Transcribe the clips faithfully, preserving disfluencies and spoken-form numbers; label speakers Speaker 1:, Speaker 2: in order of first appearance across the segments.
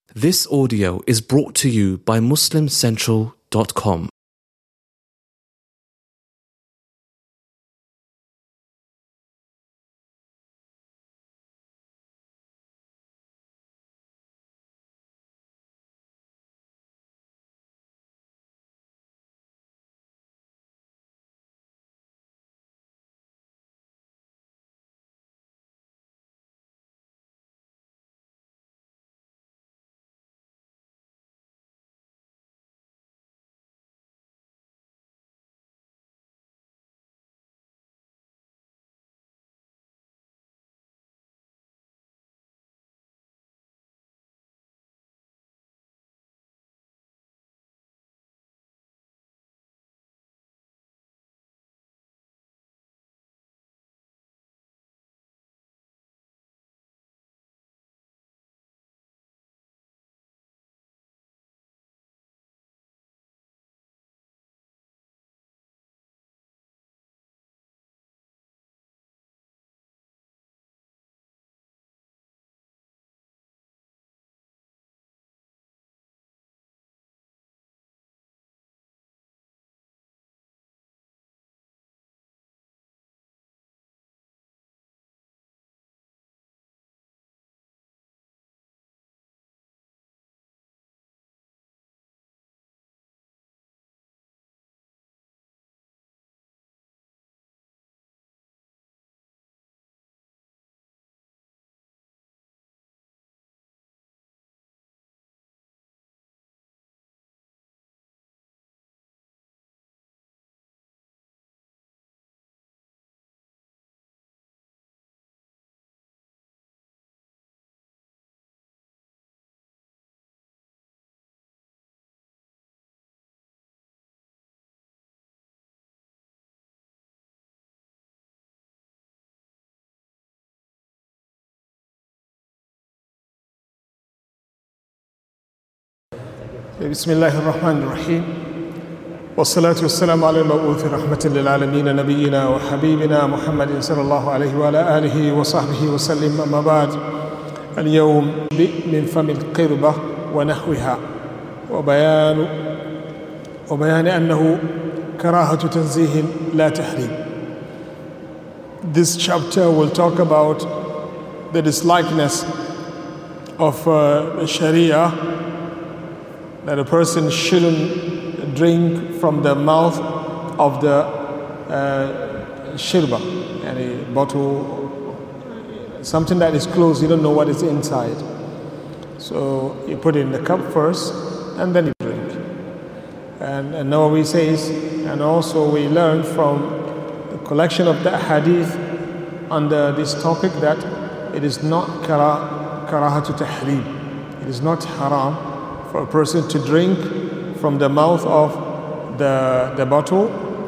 Speaker 1: This audio is brought to you by Muslim Central dot com.
Speaker 2: بسم الله الرحمن الرحيم والصلاة والسلام على المبعوث رحمة للعالمين نبينا وحبيبنا محمد صلى الله عليه وعلى آله وصحبه وسلم. أما بعد، اليوم من فم القربة ونحوها وبيان وبيان أنه كراهة تنزيه لا تحريم. This chapter will talk about the dislikeness of uh, Sharia, that a person shouldn't drink from the mouth of the uh, shirba, any bottle, something that is closed, you don't know what is inside. So you put it in the cup first and then you drink. And, and Nawawi says, and also we learn from the collection of the hadith under this topic that it is not kara, karahatu tahrim. It is not haram for a person to drink from the mouth of the, the bottle.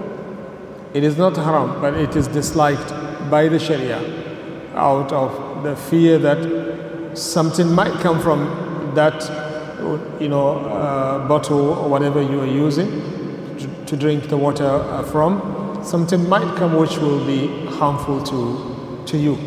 Speaker 2: It is not haram, but it is disliked by the Sharia out of the fear that something might come from that, you know, uh, bottle or whatever you are using to, to drink the water from. Something might come which will be harmful to, to you.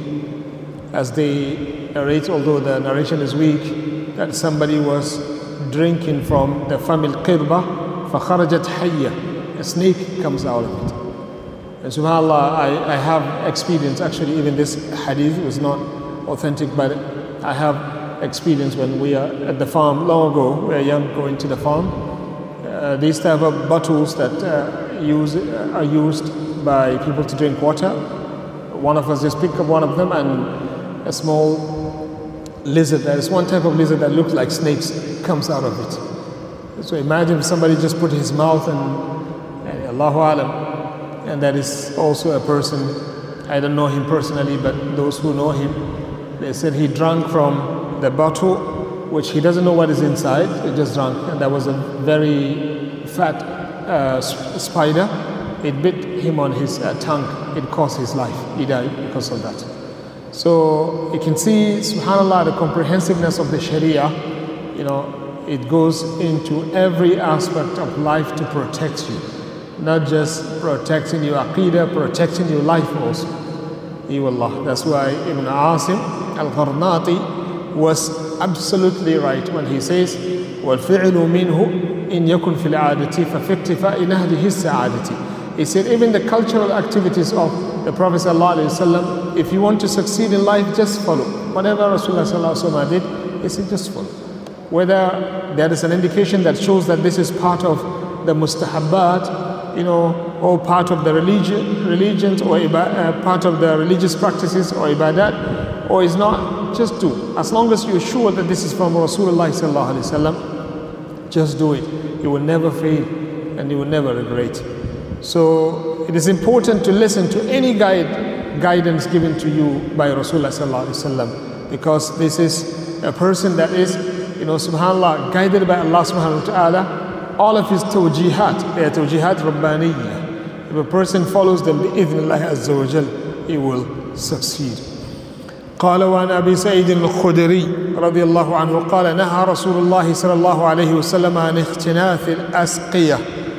Speaker 2: As they narrate, although the narration is weak, that somebody was drinking from the famil qirba, فَخَرَجَتْ حَيَّةٌ, a snake comes out of it. And subhanAllah, I, I have experience, actually even this hadith was not authentic, but I have experience when we are at the farm long ago, we were young, going to the farm. Uh, these type of bottles that uh, use, uh, are used by people to drink water. One of us just picked up one of them, and a small lizard, there is one type of lizard that looks like snakes, comes out of it. So imagine if somebody just put his mouth and, and Allahu Alam, and that is also a person, I don't know him personally, but those who know him, they said he drank from the bottle, which he doesn't know what is inside, he just drank, and that was a very fat uh, spider. It bit him on his uh, tongue, it cost his life, he died because of that. So you can see, subhanAllah, the comprehensiveness of the Sharia, you know, it goes into every aspect of life to protect you. Not just protecting your aqidah, protecting your life also. Ewallah. That's why Ibn Asim al-Gharnati was absolutely right when he says, وَالْفِعْلُ مِنْهُ إِنْ يَكُنْ فِي الْعَادَةِ فَفِي نَهْجِهِ السَّعَادَةِ. He said, even the cultural activities of the Prophet ﷺ, if you want to succeed in life, just follow. Whatever Rasulullah ﷺ did, he said, just follow. Whether there is an indication that shows that this is part of the mustahabbat, you know, or part of the religion, religions, or uh, part of the religious practices or ibadat, or is not, just do. As long as you're sure that this is from Rasulullah sallallahu alaihi wasallam, just do it. You will never fail and you will never regret. So it is important to listen to any guide, guidance given to you by Rasulullah sallallahu alaihi wasallam, because this is a person that is, you know, subhanAllah, guided by Allah subhanahu wa ta'ala. All of his tawjihat, they are tawjihat rabbaniyya. If a person follows them, bi'idhnillah azza wa jal, he will succeed. قال وعن أبي سعيد الخدري رضي الله عنه قال نهى رسول الله صلى الله عليه وسلم عن اختناث الأسقية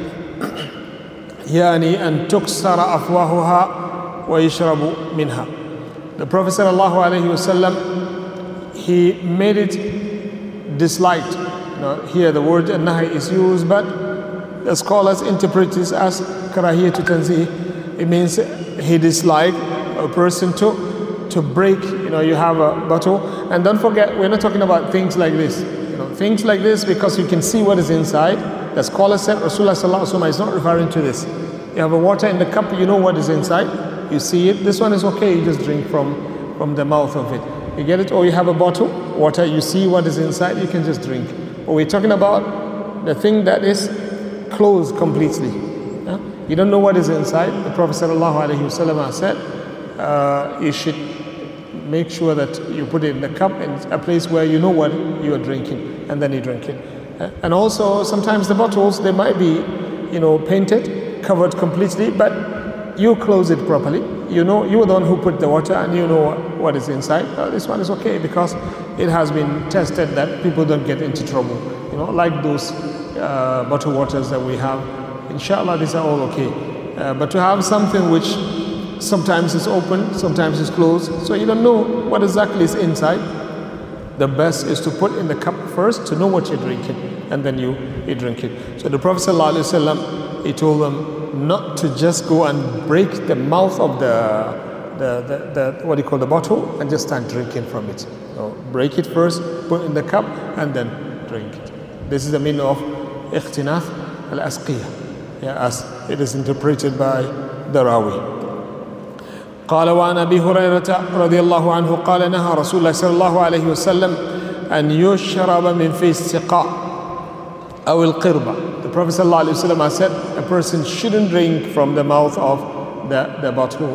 Speaker 2: يعني أن تكسر أفواهها ويشرب منها. The Prophet صلى الله عليه وسلم, he made it disliked. You know, here the word nahi is used, but the scholars interpret this as karahiyya to tanzih. It means he disliked a person to to break, you know, you have a bottle, and don't forget, we're not talking about things like this. You know, things like this because you can see what is inside. The scholar said Rasulullah sallallahu alaihi wasallam is not referring to this. You have a water in the cup, you know what is inside, you see it. This one is okay, you just drink from from the mouth of it. You get it? Or you have a bottle, water, you see what is inside, you can just drink. But we're talking about the thing that is closed completely. Yeah? You don't know what is inside. The Prophet sallallahu alaihi wasallam said, uh, you should make sure that you put it in the cup in a place where you know what you are drinking, and then you drink it. And also sometimes the bottles, they might be, you know, painted, covered completely, but you close it properly. You know, you're the one who put the water and you know what is inside. Uh, this one is okay because it has been tested that people don't get into trouble. You know, like those uh, bottled waters that we have. Inshallah, these are all okay. Uh, but to have something which sometimes it's open, sometimes it's closed, so you don't know what exactly is inside. The best is to put in the cup first to know what you're drinking, and then you, you drink it. So the Prophet ﷺ, he told them not to just go and break the mouth of the, the, the, the what do you call the bottle, and just start drinking from it. So break it first, put in the cup, and then drink it. This is the meaning of ikhtinaf al-asqiyah, yeah, as it is interpreted by the Rawi. قال وعن أبي هريرة رضي الله عنه قال نهى رسول الله صلى الله عليه وسلم أن يشرب من في السقاء أو القربة. The Prophet صلى الله عليه وسلم said a person shouldn't drink from the mouth of the, the bottle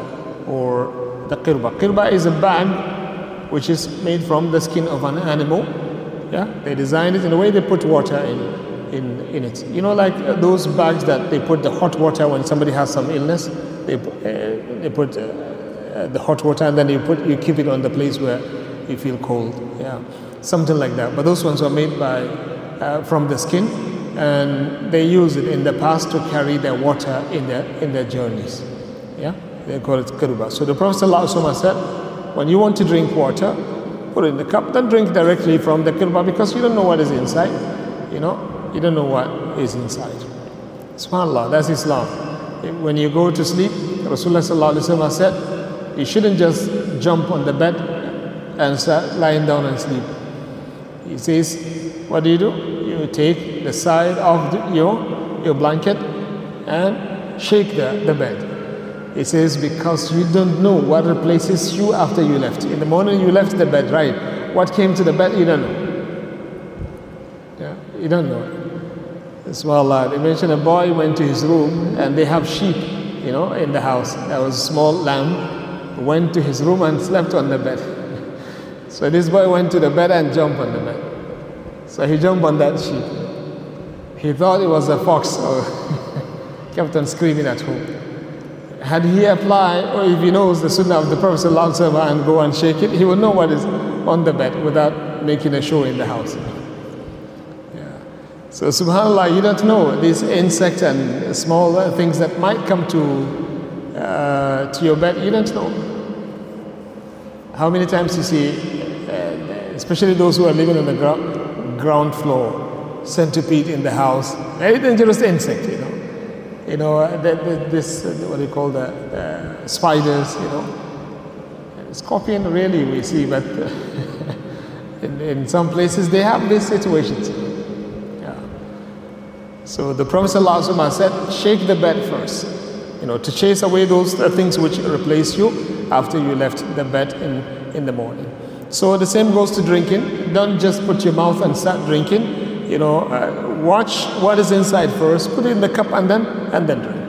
Speaker 2: or the qirba. Qirba is a bag which is made from the skin of an animal. Yeah, they designed it in a way they put water in, in, in it. You know, like those bags that they put the hot water when somebody has some illness. They, uh, they put uh, the hot water and then you put you keep it on the place where you feel cold. Yeah, something like that. But those ones are made by uh, from the skin, and they use it in the past to carry their water in their in their journeys. Yeah, they call it qirba. So the Prophet ﷺ said, when you want to drink water, put it in the cup. Don't drink directly from the qirba because you don't know what is inside. You know, you don't know what is inside. SubhanAllah, that's Islam. When you go to sleep, Rasulullah ﷺ said, you shouldn't just jump on the bed and start lying down and sleep. He says, what do you do? You take the side of the, your, your blanket and shake the, the bed. He says, because you don't know what replaces you after you left. In the morning you left the bed, right? What came to the bed, you don't know. Yeah, you don't know. SubhanAllah, they mentioned a boy went to his room and they have sheep, you know, in the house. There was a small lamb. Went to his room and slept on the bed. So this boy went to the bed and jumped on the bed. So he jumped on that sheep. He thought it was a fox, so kept on screaming at home. Had he applied, or if he knows the sunnah of the Prophet ﷺ and go and shake it, he would know what is on the bed without making a show in the house. Yeah. So subhanAllah, you don't know these insects and small things that might come to Uh, to your bed, you don't know. How many times you see uh, especially those who are living on the gro- ground floor, centipede in the house, very dangerous insect, you know. You know, uh, the, the, this, uh, what do you call the, the spiders, you know. Scorpion really we see, but uh, in, in some places they have these situations. Yeah. So the Prophet ﷺ said, shake the bed first, you know, to chase away those uh, things which replace you after you left the bed in, in the morning. So the same goes to drinking. Don't just put your mouth and start drinking. You know, uh, watch what is inside first, put it in the cup and then and then drink.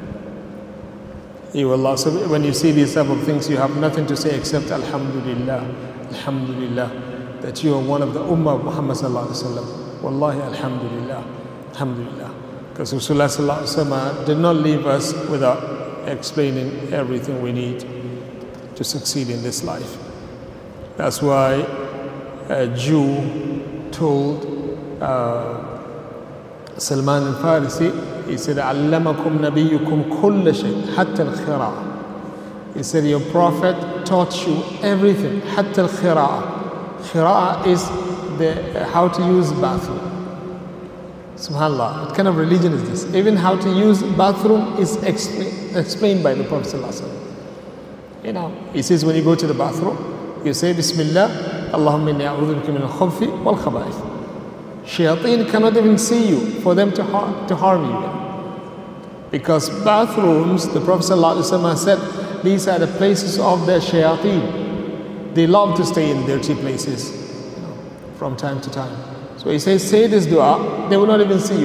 Speaker 2: You will also, when you see these type of things, you have nothing to say except Alhamdulillah, Alhamdulillah, that you are one of the Ummah of Muhammad sallallahu alaihi wasallam. Wallahi, Alhamdulillah, Alhamdulillah. Because Rasulullah sallallahu alaihi wasallam did not leave us without explaining everything we need to succeed in this life. That's why a Jew told uh, Salman al-Farisi, he said, "Allamakum nabiyyukum kulla shay, hatta al-khira'a." He said, your prophet taught you everything, hatta al-khira'a. Khira'a is the how to use bathroom. Subhanallah, what kind of religion is this? Even how to use bathroom is expla- explained by the Prophet sallallahu alaihi wasallam. You know, he says when you go to the bathroom, you say, Bismillah, Allahumma inni a'udhu bika min al-khubuthi wal khaba'ith. Shayateen cannot even see you for them to, har- to harm you. Because bathrooms, the Prophet ﷺ said, these are the places of the shayateen. They love to stay in dirty places, you know, from time to time. So he says, say this dua, they will not even see you.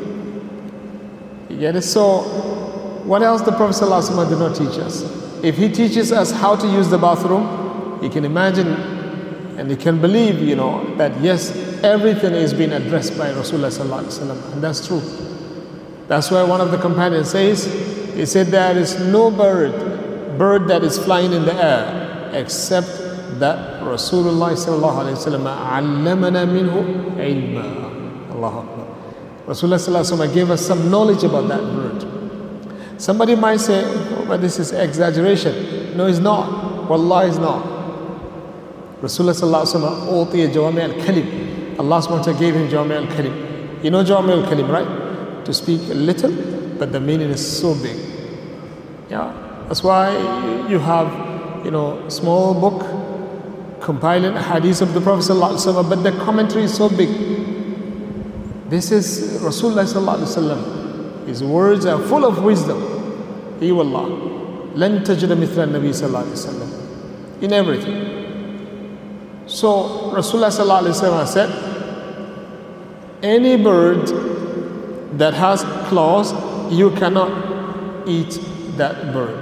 Speaker 2: You get it? So, what else the Prophet ﷺ did not teach us? If he teaches us how to use the bathroom, you can imagine and you can believe, you know, that yes, everything is being addressed by Rasulullah sallallahu alaihi wasallam, and that's true. That's why one of the companions says, he said, there is no bird, bird that is flying in the air, except that Rasulullah sallallahu alaihi wasallam allamana minhu ilma. Allahu Akbar. Rasulullah sallallahu alaihi wasallam gave us some knowledge about that bird. Somebody might say, oh, but this is exaggeration. No, it's not. Wallah, it's not. Rasulullah sallallahu alaihi wasallam utiya jawami al-kalim. Allah subhanahu wa ta'ala gave him jawami al-kalim. You know jawami al-kalim, right? To speak a little, but the meaning is so big. Yeah, that's why you have, you know, small book compiling hadith of the Prophet sallallahu alaihi wasallam, but the commentary is so big. This is Rasulullah sallallahu alaihi wasallam. His words are full of wisdom. He wallah, lan tajida mithla nabi sallallahu alaihi wasallam in everything. So Rasulullah sallallahu alaihi wasallam said, any bird that has claws, you cannot eat that bird.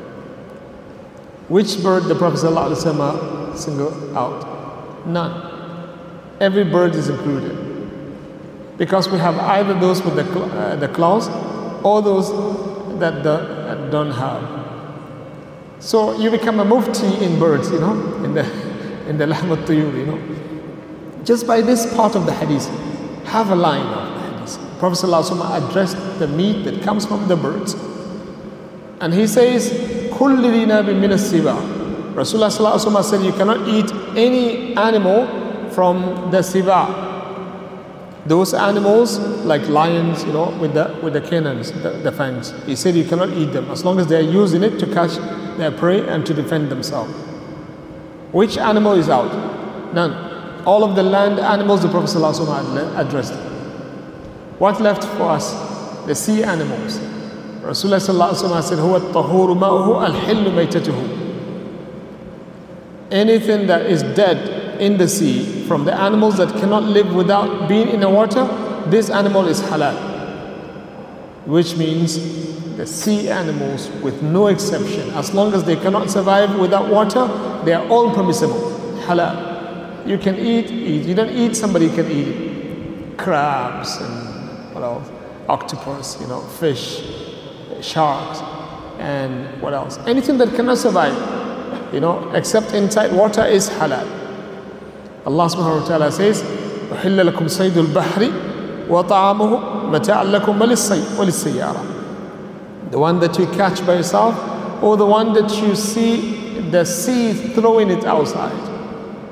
Speaker 2: Which bird the Prophet sallallahu alaihi wasallam single out? None. Every bird is included. Because we have either those with the, cl- uh, the claws or those that, the, that don't have. So you become a mufti in birds, you know, in the in the Lahmat Tuyur, you know. Just by this part of the hadith, have a line of the hadith. Prophet ﷺ addressed the meat that comes from the birds. And he says, Kulli dinabin min as-siba. Rasulullah ﷺ said, you cannot eat any animal from the siba. Those animals, like lions, you know, with the with the cannons, the, the fangs. He said you cannot eat them as long as they are using it to catch their prey and to defend themselves. Which animal is out? None. All of the land animals the Prophet ﷺ addressed. What left for us? The sea animals. Rasulullah ﷺ said, "Huwa at-tahuru ma'uhu al-hillu maytatuhu." Anything that is dead in the sea, from the animals that cannot live without being in the water, this animal is halal. Which means the sea animals, with no exception, as long as they cannot survive without water, they are all permissible, halal. You can eat, eat. You don't eat, somebody can eat it. Crabs and what else? Octopus, you know, fish, sharks, and what else? Anything that cannot survive, you know, except inside water is halal. Allah subhanahu wa ta'ala says, وَحِلَّ لَكُمْ صَيْدُ الْبَحْرِ وَطَعَامُهُ مَتَاعًا لَكُمْ وَلِلسَّيَّارَةِ. The one that you catch by yourself, or the one that you see the sea throwing it outside.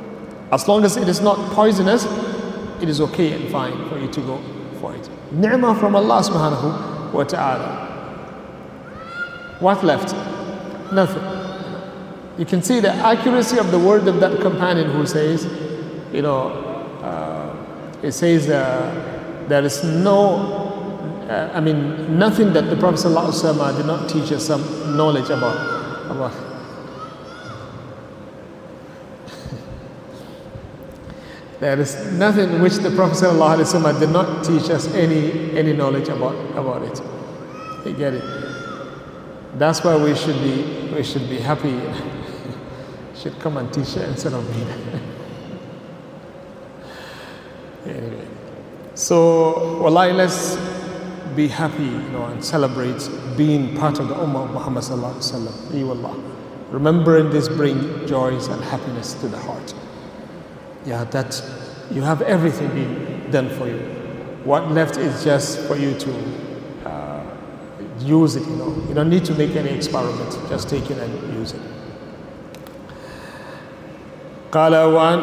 Speaker 2: As long as it is not poisonous, it is okay and fine for you to go for it. Ni'mah from Allah subhanahu wa ta'ala. What left? Nothing. You can see the accuracy of the word of that companion who says, you know, uh, it says uh, there is no, uh, I mean, nothing that the Prophet ﷺ did not teach us some knowledge about. about. There is nothing which the Prophet ﷺ did not teach us any any knowledge about about it. You get it? That's why we should be we should be happy. Should come and teach it instead of me. Anyway, so wallahi, let's be happy, you know, and celebrate being part of the Ummah of Muhammad sallallahu alaihi wasallam. Ee wallah. Remembering this bring joys and happiness to the heart. Yeah, that you have everything being done for you. What left is just for you to uh, use it, you know. You don't need to make any experiment. Just take it and use it. قال وعن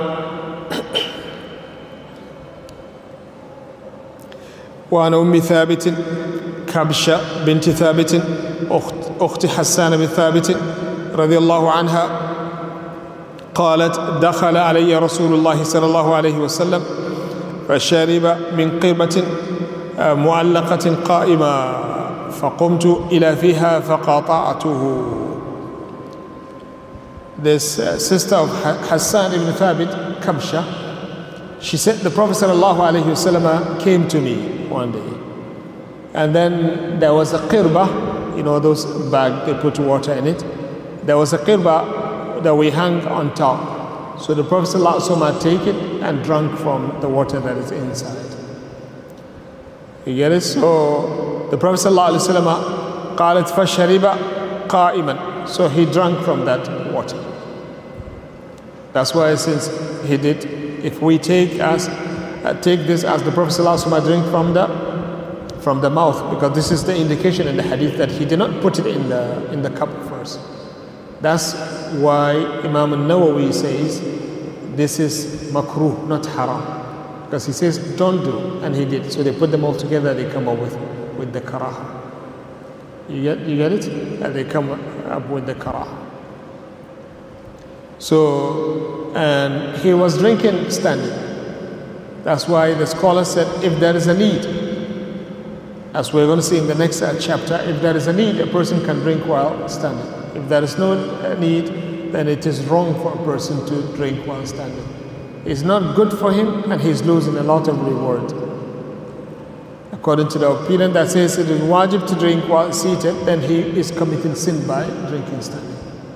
Speaker 2: وعن أم ثابت كبشة بنت ثابت أخت, أخت حسان بن ثابت رضي الله عنها قالت دخل علي رسول الله صلى الله عليه وسلم فشرب من قربة معلقة قائمة فقمت إلى فيها فقاطعته. This uh, sister of Hassan ibn Thabit, Kabsha, she said the Prophet sallallahu alaihi wasallam came to me one day, and then there was a qirba, you know those bags they put water in it. There was a qirba that we hung on top, so the Prophet sallallahu alaihi wasallam take it and drank from the water that is inside. You get it? So the Prophet sallallahu alaihi wasallam قالت فشرب قائما, so he drank from that water. That's why since he did, if we take as uh, take this as the Prophet ﷺ drink from the from the mouth, because this is the indication in the hadith that he did not put it in the in the cup first. That's why Imam al-Nawawi says this is makruh, not haram, because he says don't do, and he did. So they put them all together, they come up with with the karaha. You get you get it? And they come up with the karaha. So, and he was drinking standing. That's why the scholar said, if there is a need, as we're going to see in the next uh, chapter, if there is a need, a person can drink while standing. If there is no need, then it is wrong for a person to drink while standing. It's not good for him, and he's losing a lot of reward. According to the opinion that says it is wajib to drink while seated, then he is committing sin by drinking standing.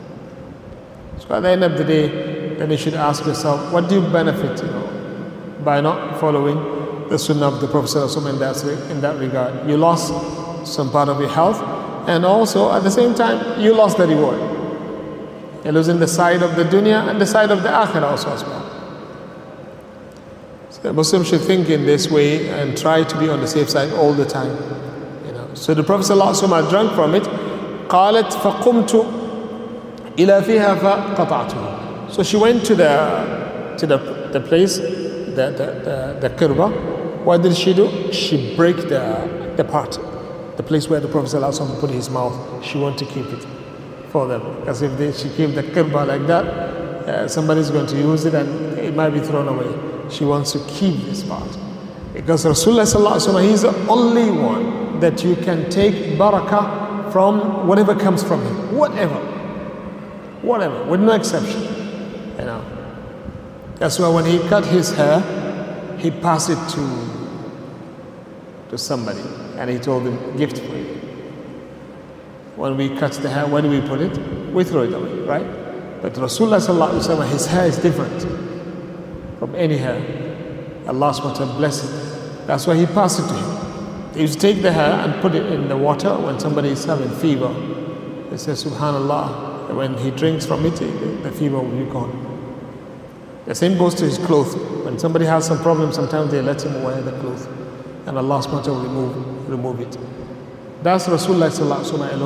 Speaker 2: So at the end of the day, then you should ask yourself, what do you benefit, you know, by not following the sunnah of the Prophet in that, in that regard? You lost some part of your health, and also at the same time, you lost the reward. You're losing the side of the dunya and the side of the akhirah also as well. So the Muslim should think in this way and try to be on the safe side all the time. You know. So the Prophet ﷺ drank from it. قالت فقمت إلى فيها فقطعته. So she went to the to the the place, the the the, the qirba. What did she do? She break the the part, the place where the Prophet ﷺ put his mouth. She wanted to keep it for them, because if they, she keep the qirba like that, uh, somebody is going to use it and it might be thrown away. She wants to keep this part, because Rasulullah ﷺ, he's the only one that you can take barakah from, whatever comes from him, whatever. Whatever, with no exception, you know. That's why when he cut his hair, he passed it to to somebody, and he told them, gift for you. When we cut the hair, where do we put it? We throw it away, right? But Rasulullah sallallahu alaihi wasallam, his hair is different from any hair. Allah subhanahu wa ta'ala bless it. That's why he passed it to him. He used to take the hair and put it in the water when somebody is having fever. They say, Subhanallah. When he drinks from it, the fever will be gone. The same goes to his clothes. When somebody has some problem, sometimes they let him wear the clothes, and Allah subhanahu wa ta'ala will remove, remove it. That's Rasulullah sallallahu alaihi wasallam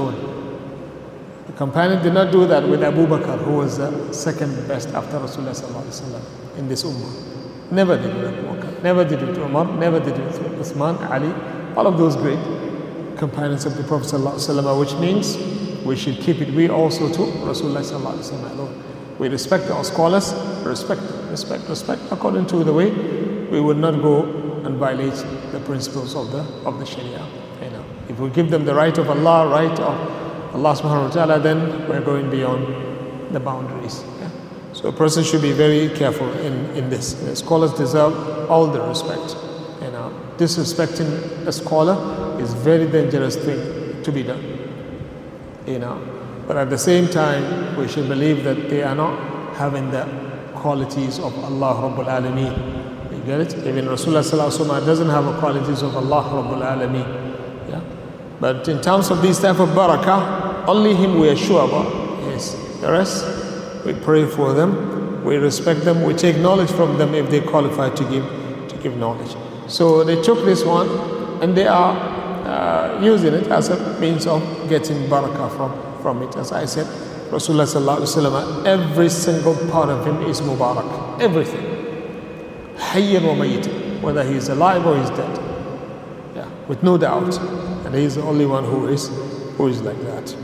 Speaker 2: alone. The companion did not do that with Abu Bakr, who was the second best after Rasulullah sallallahu alaihi wasallam. in this ummah. Never did it Abu Bakr, never did it Umar, never did it Uthman, Ali, all of those great companions of the Prophet ﷺ, which means we should keep it. We also too, Rasulullah ﷺ alone. We respect our scholars, respect, respect, respect, according to the way we will not go and violate the principles of the of the Sharia. You know, if we give them the right of Allah, right of Allah subhanahu wa ta'ala, then we're going beyond the boundaries. Yeah? So a person should be very careful in, in this. The scholars deserve all the respect. You know, disrespecting a scholar is a very dangerous thing to be done. You know, but at the same time, we should believe that they are not having the qualities of Allah Rabbul Alameen. You get it? Even Rasulullah Sallallahu Alaihi Wasallam doesn't have the qualities of Allah Rabbul Alameen. Yeah? But in terms of these type of barakah, only him we are sure about. Yes. The rest, we pray for them, we respect them, we take knowledge from them if they qualify to give to give knowledge. So they took this one and they are uh, using it as a means of getting barakah from, from it. As I said, Rasulullah Sallallahu Alaihi Wasallam, every single part of him is mubarak. Everything. Hayyan wa mayyitan, whether he is alive or he is dead. Yeah, with no doubt. And he is the only one who is who is like that.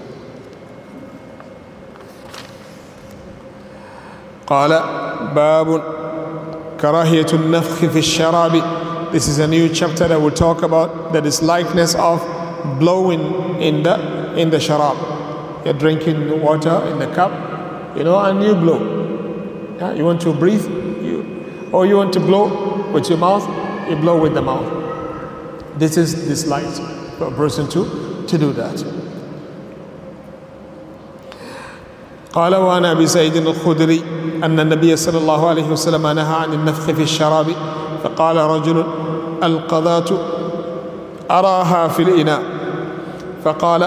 Speaker 2: قال باب كراهية النفخ في الشراب. This is a new chapter that will talk about the dislikeness of blowing in the in the sharab. You're drinking water in the cup, you know, and you blow. Yeah, you want to breathe, you, or you want to blow with your mouth, you blow with the mouth. This is disliked for a person to to do that. قال وعن أبي سعيد الخدري أن النبي صلى الله عليه وسلم نهى عن النفخ في الشراب فقال رجل القذاة أراها في الإناء فقال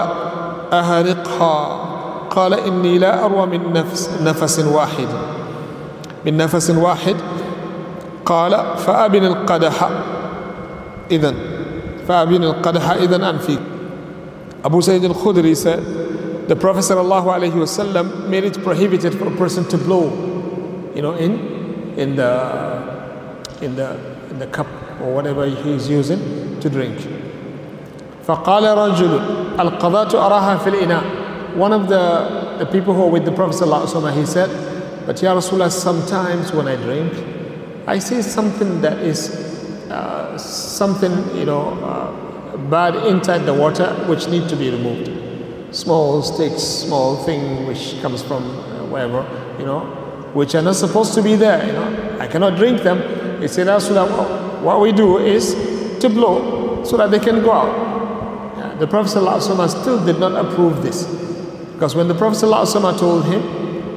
Speaker 2: أهرقها قال إني لا أروى من نفس نفس واحد من نفس واحد قال فأبن القدح إذن فأبن القدح إذن أنفيك. Abu Sa'id al-Khudri said, the Prophet sallallahu alaihi wasallam made it prohibited for a person to blow, you know, in in the in the in the cup or whatever he is using to drink. فقال رجل القذاة أراها في الإناء. One of the the people who were with the Prophet sallallahu alaihi wasallam, he said, but Ya Rasulullah, sometimes when I drink, I see something that is uh, something, you know, uh, bad inside the water which need to be removed. Small sticks, small thing which comes from uh, wherever, you know, which are not supposed to be there, you know. I cannot drink them. He said, Rasulullah, what we do is to blow so that they can go out. Yeah, the Prophet ﷺ still did not approve this. Because when the Prophet ﷺ told him,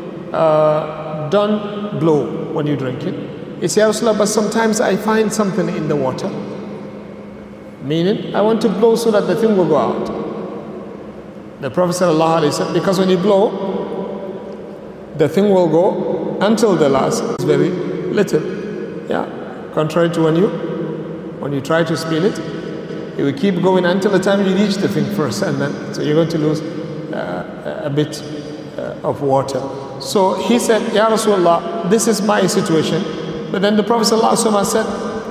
Speaker 2: uh, don't blow when you drink it, he said, Rasulullah, but sometimes I find something in the water. Meaning, I want to blow so that the thing will go out. The Prophet ﷺ, because when you blow, the thing will go until the last is very little. Yeah. Contrary to when you when you try to spill it, it will keep going until the time you reach the thing first, and then so you're going to lose uh, a bit uh, of water. So he said, Ya Rasulullah, this is my situation. But then the Prophet ﷺ said,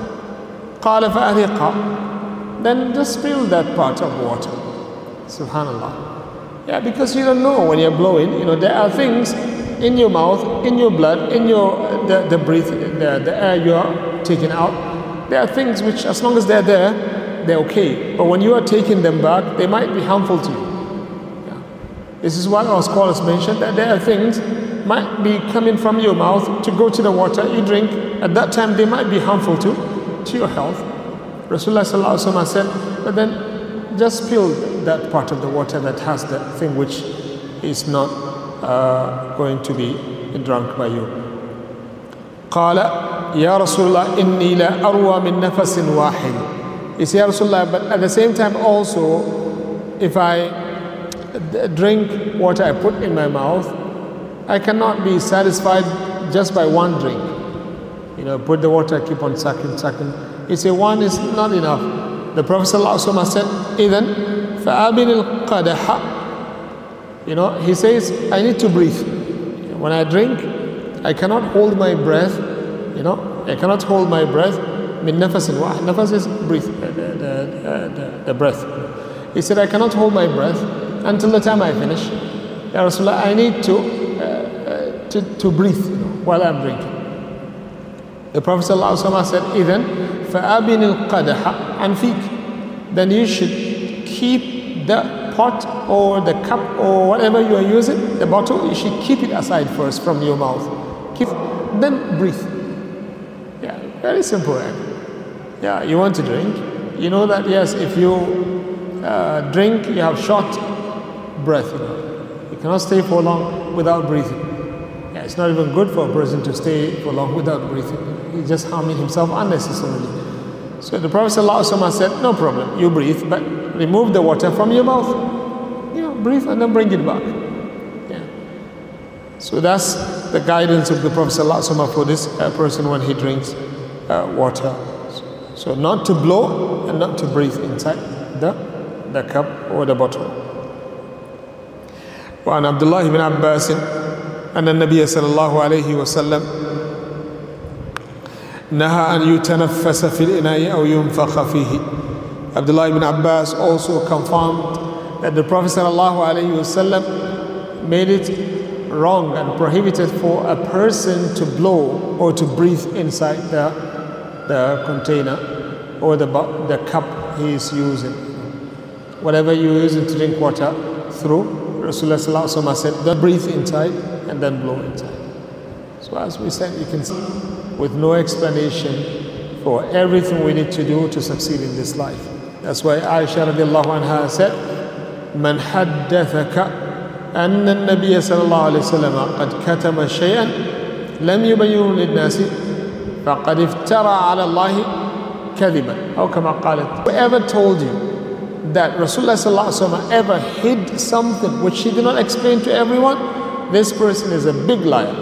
Speaker 2: قال فأهرقها. Then just spill that part of water. Subhanallah. Yeah, because you don't know when you're blowing, you know, there are things in your mouth, in your blood, in your, the, the breath, the, the air you're taking out. There are things which, as long as they're there, they're okay. But when you are taking them back, they might be harmful to you. Yeah. This is why our scholars mentioned that there are things might be coming from your mouth to go to the water you drink. At that time, they might be harmful to, to your health. Rasulullah Sallallahu Alaihi Wasallam said, but then just spill that part of the water that has the thing which is not uh, going to be drunk by you. قال يا رسول الله إني لا أروى من نفس واحد. He said, Ya Rasulullah, but at the same time also, if I drink water I put in my mouth, I cannot be satisfied just by one drink. You know, put the water, keep on sucking, sucking. He said, one is not enough. The Prophet ﷺ said, إِذَنْ فَأَبِنِ الْقَدَحَ. You know, he says, I need to breathe. When I drink, I cannot hold my breath, You know, I cannot hold my breath. Min nafasin wahid. Nafas is breathe, the, the, the, the, the breath. He said, I cannot hold my breath until the time I finish. Ya Rasulullah, I need to, uh, uh, to, to breathe, you know, while I'm drinking. The Prophet ﷺ said, إِذَنْ فَأَبِنِ الْقَدَحَ عَنْ فِيكَ. Then you should keep the pot or the cup or whatever you are using, the bottle, you should keep it aside first from your mouth. Keep, then breathe. Yeah, very simple. Right? Yeah, you want to drink. You know that, yes, if you uh, drink, you have short breath. You know. You cannot stay for long without breathing. Yeah, it's not even good for a person to stay for long without breathing. He's just harming himself unnecessarily. So the Prophet ﷺ said, no problem, you breathe, but remove the water from your mouth. You know, breathe and then bring it back. Yeah. So that's the guidance of the Prophet ﷺ for this uh, person when he drinks uh, water. So not to blow and not to breathe inside the, the cup or the bottle. وعن عبد الله بن عباس أن النبي صلى الله عليه وسلم نهى أن يتنفس في الإناء أو ينفخ فيه. Abdullah ibn Abbas also confirmed that the Prophet sallallahu alaihi wasallam made it wrong and prohibited for a person to blow or to breathe inside the, the container or the, the cup he is using. Whatever you're using to drink water through, Rasulullah sallallahu alaihi wasallam said, don't breathe inside and then blow inside. So as we said, you can see with no explanation for everything we need to do to succeed in this life. That's why Aisha radiallahu anha said, من حدثك أن النبي صلى الله عليه وسلم قد كتم شيئا لم يبينه للناس فقد افترى على الله كذبا أو كما قالت. Whoever told you that Rasulullah sallallahu alaihi wasallam ever hid something which he did not explain to everyone, this person is a big liar.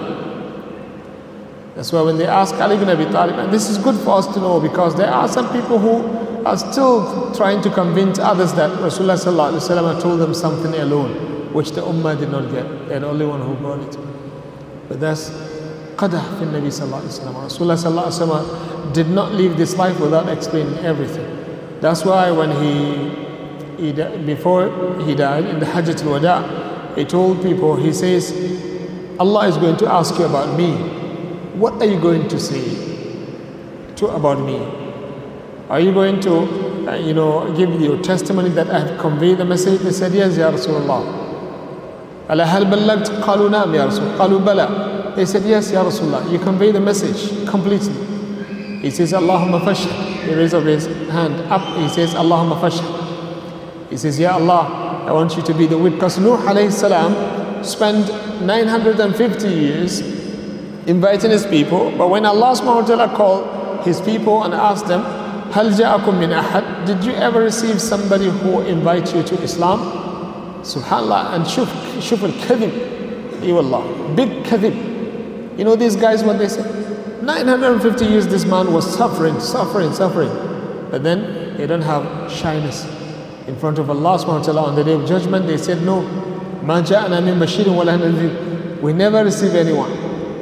Speaker 2: That's why when they ask Ali ibn Abi Talib, and this is good for us to know because there are some people who are still trying to convince others that Rasulullah sallallahu alaihi wasallam told them something alone, which the Ummah did not get. They're the only one who brought it. But that's qadah fi Nabi sallallahu alaihi wasallam. Rasulullah sallallahu alaihi wasallam did not leave this life without explaining everything. That's why when he, he before he died in the Hajjatul Wada, he told people, he says, Allah is going to ask you about me. What are you going to say to about me? Are you going to, uh, you know, give your testimony that I have conveyed the message? They said, yes, Ya Rasulullah. Ala hal ballagt? Qalu naam, Ya Rasul. Qalu bala. They said, yes, Ya Rasulullah. You convey the message completely. He says, Allahumma fashhad. He raises his hand up. He says, Allahumma fashhad. He says, Ya Allah, I want you to be the witness. Because Nuh alayhi salam spent nine hundred fifty years inviting his people, but when Allah subhanahu wa ta'ala called his people and asked them, Hal ja'akum min ahad? Did you ever receive somebody who invites you to Islam? Subhanallah, and shuf, shuf al-kadhib, Ewallah, big kadhib. You know these guys, what they say? nine hundred fifty years this man was suffering, suffering, suffering. But then they don't have shyness. In front of Allah subhanahu wa ta'ala on the day of judgment, they said, no, ma ja'ana min bashirin wa la nadhir. We never receive anyone.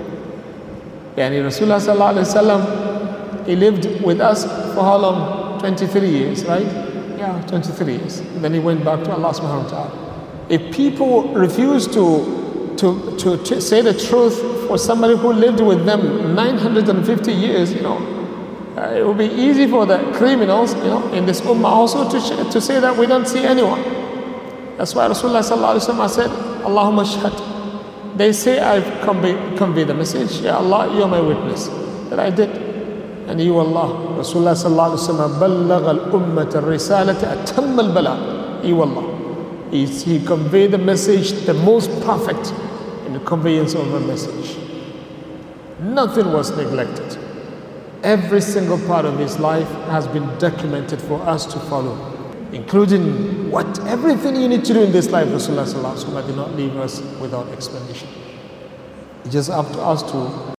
Speaker 2: Yani Rasulullah sallallahu alaihi wasallam, he lived with us for how long? twenty-three years, right? Yeah, twenty-three years. And then he went back to Allah subhanahu wa ta'ala. If people refuse to, to, to, to say the truth for somebody who lived with them nine hundred fifty years, you know, uh, it would be easy for the criminals, you know, in this ummah also to, to say that we don't see anyone. That's why Rasulullah sallallahu alaihi wasallam said, Allahumma shahad. They say I've conveyed, conveyed the message. Ya Allah, you're my witness that I did. And you Allah, Rasulullah sallallahu alaihi wasallam, ballagha al-ummata ar-risalata atamma al-bala. You Allah. He, he conveyed the message the most perfect in the conveyance of the message. Nothing was neglected. Every single part of his life has been documented for us to follow, including what everything you need to do in this life. Rasulullah sallallahu alaihi wasallam did not leave us without explanation. It's just up to us to